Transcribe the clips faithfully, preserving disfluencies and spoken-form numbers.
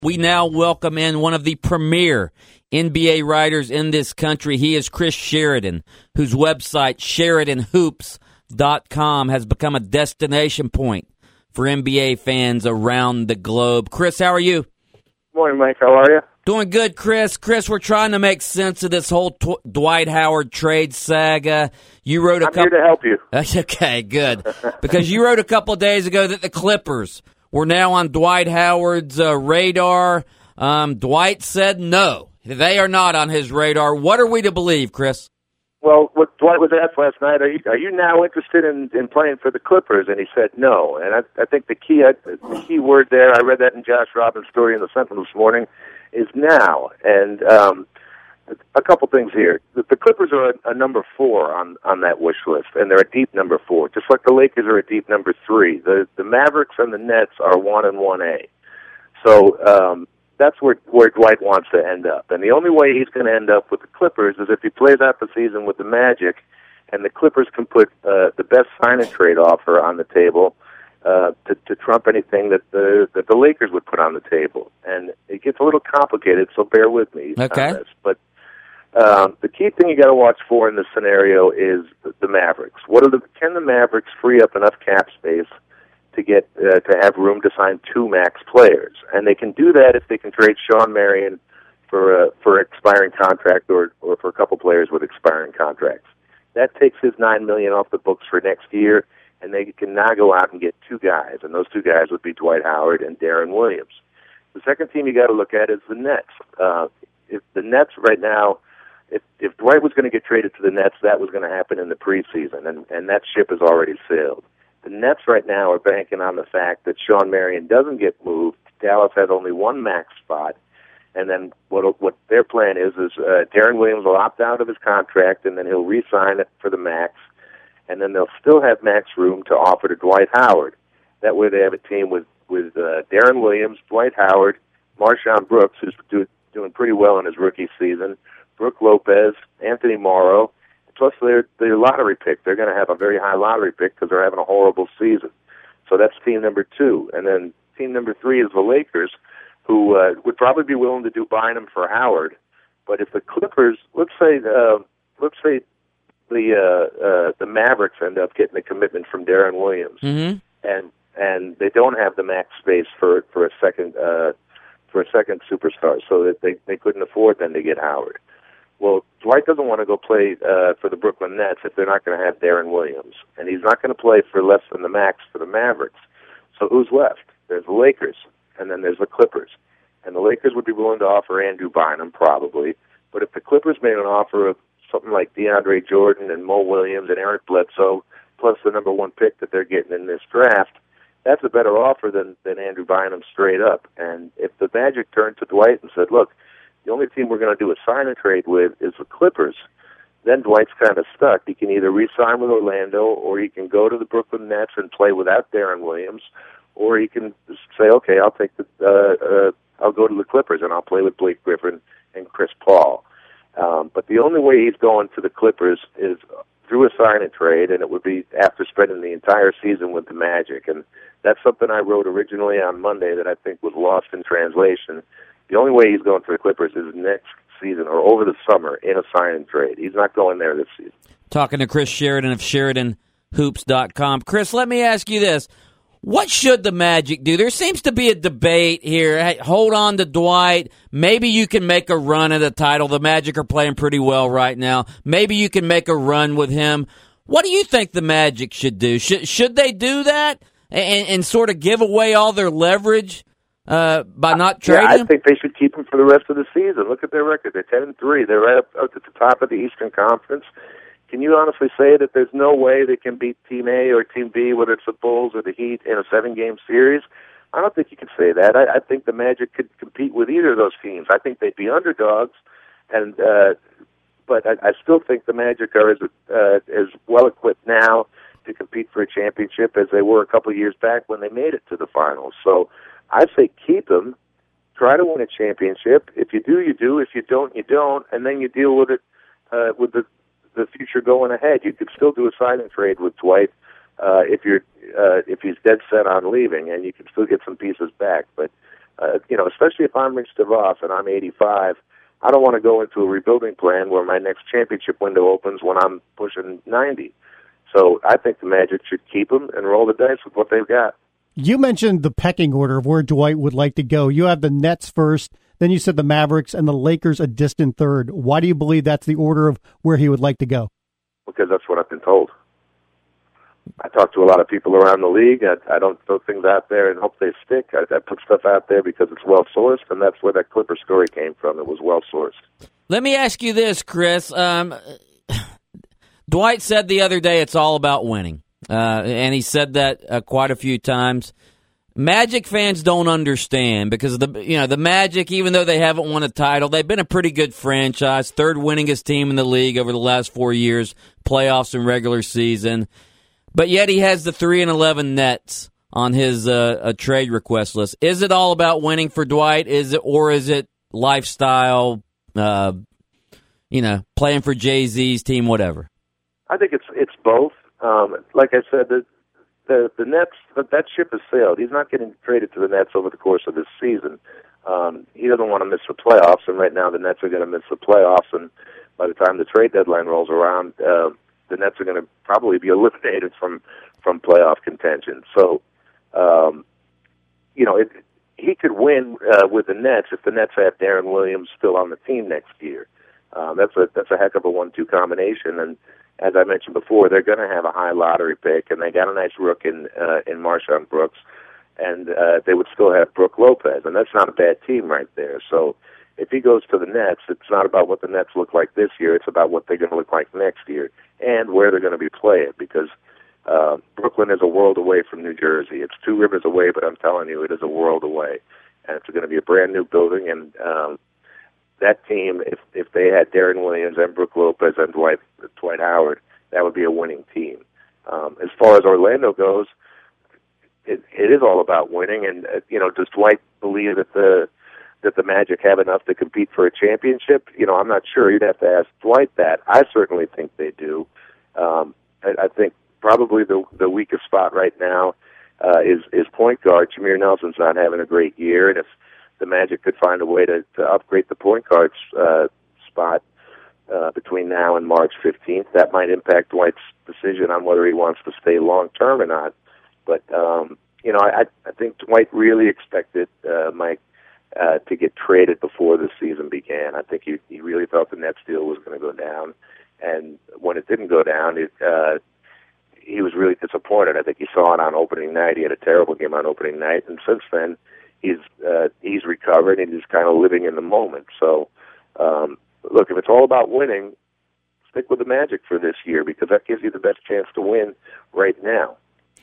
We now welcome in one of the premier N B A writers in this country. He is Chris Sheridan, whose website, Sheridan Hoops dot com, has become a destination point for N B A fans around the globe. Chris, how are you? Morning, Mike. How are you? Doing good, Chris. Chris, we're trying to make sense of this whole T- Dwight Howard trade saga. You wrote a I'm couple. here to help you. Okay, good. Because you wrote a couple of days ago that the Clippers were now on Dwight Howard's uh, radar. Um, Dwight said no. They are not on his radar. What are we to believe, Chris? Well, what Dwight was asked last night, are you, are you now interested in, in playing for the Clippers? And he said no. And I, I think the key uh, the key word there, I read that in Josh Robbins' story in the Sentinel this morning, is now. And um, a couple things here. The, the Clippers are a, a number four on, on that wish list, and they're a deep number four, just like the Lakers are a deep number three. The, the Mavericks and the Nets are one and one A. So um, that's where, where Dwight wants to end up. And the only way he's going to end up with the Clippers is if he plays out the season with the Magic, and the Clippers can put uh, the best sign-and-trade offer on the table uh, to, to trump anything that the that the Lakers would put on the table. And it gets a little complicated, so bear with me okay. on this. But um, the key thing you got to watch for in this scenario is the, the Mavericks. What are the can the Mavericks free up enough cap space to get uh, to have room to sign two max players? And they can do that if they can trade Sean Marion for a for an expiring contract, or or for a couple players with expiring contracts. That takes his nine million dollars off the books for next year, and they can now go out and get two guys, and those two guys would be Dwight Howard and Darren Williams. The second team you got to look at is the Nets. Uh, if the Nets right now, if if Dwight was going to get traded to the Nets, that was going to happen in the preseason, and and that ship has already sailed. The Nets right now are banking on the fact that Sean Marion doesn't get moved. Dallas has only one max spot. And then what what their plan is is uh, Darren Williams will opt out of his contract, and then he'll re-sign it for the max. And then they'll still have max room to offer to Dwight Howard. That way they have a team with, with uh, Darren Williams, Dwight Howard, Marshawn Brooks, who's do, doing pretty well in his rookie season, Brooke Lopez, Anthony Morrow, plus their, their lottery pick. They're going to have a very high lottery pick because they're having a horrible season. So that's team number two. And then team number three is the Lakers, who uh, would probably be willing to do Bynum for Howard. But if the Clippers, let's say, uh, let's say the uh, uh, the Mavericks end up getting a commitment from Darren Williams, mm-hmm. and and they don't have the max space for for a second uh, for a second superstar, so that they they couldn't afford then to get Howard. Well, Dwight doesn't want to go play uh, for the Brooklyn Nets if they're not going to have Darren Williams, and he's not going to play for less than the max for the Mavericks. So who's left? There's the Lakers. And then there's the Clippers. And the Lakers would be willing to offer Andrew Bynum, probably. But if the Clippers made an offer of something like DeAndre Jordan and Mo Williams and Eric Bledsoe, plus the number one pick that they're getting in this draft, that's a better offer than, than Andrew Bynum straight up. And if the Magic turned to Dwight and said, look, the only team we're going to do a sign-and-trade with is the Clippers, then Dwight's kind of stuck. He can either re-sign with Orlando, or he can go to the Brooklyn Nets and play without Darren Williams, or he can say, okay, I'll take the, uh, uh, I'll go to the Clippers and I'll play with Blake Griffin and Chris Paul. Um, but the only way he's going to the Clippers is through a sign and trade, and it would be after spending the entire season with the Magic. And that's something I wrote originally on Monday that I think was lost in translation. The only way he's going to the Clippers is next season or over the summer in a sign and trade. He's not going there this season. Talking to Chris Sheridan of Sheridan Hoops dot com. Chris, let me ask you this. What should the Magic do? There seems to be a debate here. Hey, hold on to Dwight. Maybe you can make a run at a title. The Magic are playing pretty well right now. Maybe you can make a run with him. What do you think the Magic should do? Should should they do that and, and sort of give away all their leverage uh, by not trading yeah, I him? think they should keep him for the rest of the season. Look at their record. They're ten and three. They're right up, up at the top of the Eastern Conference. Can you honestly say that there's no way they can beat Team A or Team B, whether it's the Bulls or the Heat, in a seven-game series? I don't think you can say that. I, I think the Magic could compete with either of those teams. I think they'd be underdogs, and uh, but I, I still think the Magic are as uh, as well equipped now to compete for a championship as they were a couple of years back when they made it to the finals. So I say keep them, try to win a championship. If you do, you do. If you don't, you don't, and then you deal with it uh, with the the future going ahead. You could still do a sign and trade with Dwight uh, if you're uh, if he's dead set on leaving, and you can still get some pieces back. But uh, you know, especially if I'm Rich DeVos and I'm eighty-five, I don't want to go into a rebuilding plan where my next championship window opens when I'm pushing ninety. So I think the Magic should keep him and roll the dice with what they've got. You mentioned the pecking order of where Dwight would like to go. You have the Nets first, then you said the Mavericks, and the Lakers a distant third. Why do you believe that's the order of where he would like to go? Because that's what I've been told. I talk to a lot of people around the league. I, I don't throw things out there and hope they stick. I, I put stuff out there because it's well-sourced, and that's where that Clipper story came from. It was well-sourced. Let me ask you this, Chris. Um, Dwight said the other day it's all about winning. Uh, and he said that uh, quite a few times. Magic fans don't understand because the you know the Magic, even though they haven't won a title, they've been a pretty good franchise, third winningest team in the league over the last four years, playoffs and regular season. But yet he has the three and eleven Nets on his uh, a trade request list. Is it all about winning for Dwight? Is it or is it lifestyle? Uh, you know, playing for Jay-Z's team, whatever. I think it's it's both. Um, like I said, the the, the Nets, that, that ship has sailed. He's not getting traded to the Nets over the course of this season. Um, he doesn't want to miss the playoffs, and right now the Nets are going to miss the playoffs, and by the time the trade deadline rolls around, uh, the Nets are going to probably be eliminated from, from playoff contention. So, um, you know, it, he could win uh, with the Nets if the Nets have Darren Williams still on the team next year. Um, that's a that's a heck of a one two combination, and as I mentioned before, they're going to have a high lottery pick, and they got a nice rook in uh, in Marshawn Brooks, and uh, they would still have Brook Lopez, and that's not a bad team right there. So if he goes to the Nets, it's not about what the Nets look like this year. It's about what they're going to look like next year and where they're going to be playing, because uh, Brooklyn is a world away from New Jersey. It's two rivers away, but I'm telling you, it is a world away, and it's going to be a brand-new building, and um, that team, if if they had Darren Williams and Brook Lopez and Dwight Dwight Howard, that would be a winning team. Um, as far as Orlando goes, it, it is all about winning. And uh, you know, does Dwight believe that the that the Magic have enough to compete for a championship? You know, I'm not sure. You'd have to ask Dwight that. I certainly think they do. Um, I, I think probably the the weakest spot right now uh, is is point guard. Jameer Nelson's not having a great year, and if the Magic could find a way to, to upgrade the point guard uh, spot uh, between now and March fifteenth. That might impact Dwight's decision on whether he wants to stay long-term or not. But, um, you know, I, I think Dwight really expected uh, Mike uh, to get traded before the season began. I think he, he really thought the Nets deal was going to go down. And when it didn't go down, it, uh, he was really disappointed. I think he saw it on opening night. He had a terrible game on opening night. And since then, He's uh, he's recovered and he's kind of living in the moment. So, um, look, if it's all about winning, stick with the Magic for this year because that gives you the best chance to win right now.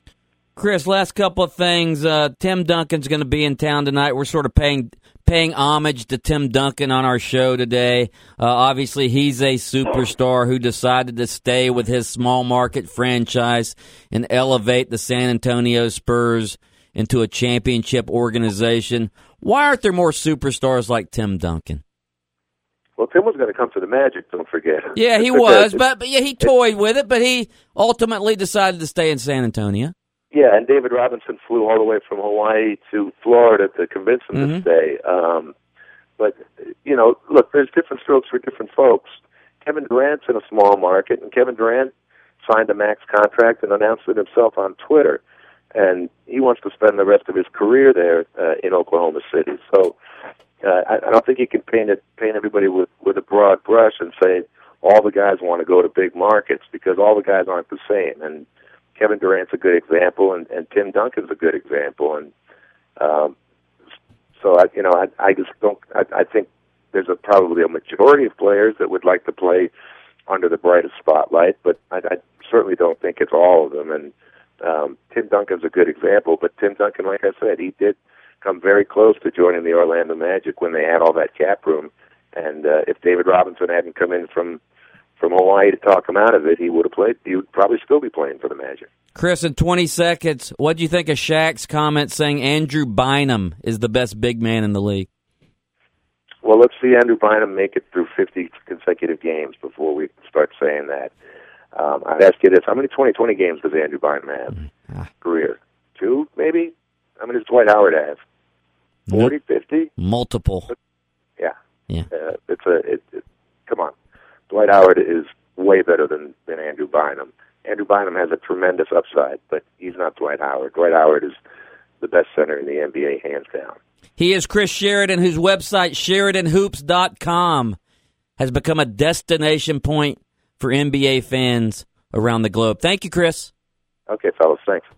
Chris, last couple of things. Uh, Tim Duncan's going to be in town tonight. We're sort of paying paying homage to Tim Duncan on our show today. Uh, obviously, he's a superstar who decided to stay with his small market franchise and elevate the San Antonio Spurs into a championship organization. Why aren't there more superstars like Tim Duncan? Well, Tim was going to come to the Magic, don't forget. Yeah, he was, but, but yeah, he toyed with it, but he ultimately decided to stay in San Antonio. Yeah, and David Robinson flew all the way from Hawaii to Florida to convince him mm-hmm. to stay. Um, but, you know, look, there's different strokes for different folks. Kevin Durant's in a small market, and Kevin Durant signed a max contract and announced it himself on Twitter. And he wants to spend the rest of his career there uh, in Oklahoma City. So uh, I, I don't think you can paint it, paint everybody with, with a broad brush and say all the guys want to go to big markets because all the guys aren't the same. And Kevin Durant's a good example, and, and Tim Duncan's a good example. And um, so I, you know, I, I just don't. I, I think there's a, probably a majority of players that would like to play under the brightest spotlight, but I, I certainly don't think it's all of them. And Um, Tim Duncan's a good example, but Tim Duncan, like I said, he did come very close to joining the Orlando Magic when they had all that cap room. And uh, if David Robinson hadn't come in from from Hawaii to talk him out of it, he would have played. He would probably still be playing for the Magic. Chris, in twenty seconds, what do you think of Shaq's comment saying Andrew Bynum is the best big man in the league? Well, let's see Andrew Bynum make it through fifty consecutive games before we start saying that. Um, I'd ask you this: how many twenty twenty games does Andrew Bynum have? Mm-hmm. Career two, maybe. How many does Dwight Howard have? forty, fifty? Multiple. Yeah. Yeah. Uh, it's a, it, it, come on. Dwight Howard is way better than, than Andrew Bynum. Andrew Bynum has a tremendous upside, but he's not Dwight Howard. Dwight Howard is the best center in the N B A, hands down. He is Chris Sheridan, whose website, Sheridan Hoops dot com, has become a destination point for N B A fans around the globe. Thank you, Chris. Okay, fellas. Thanks.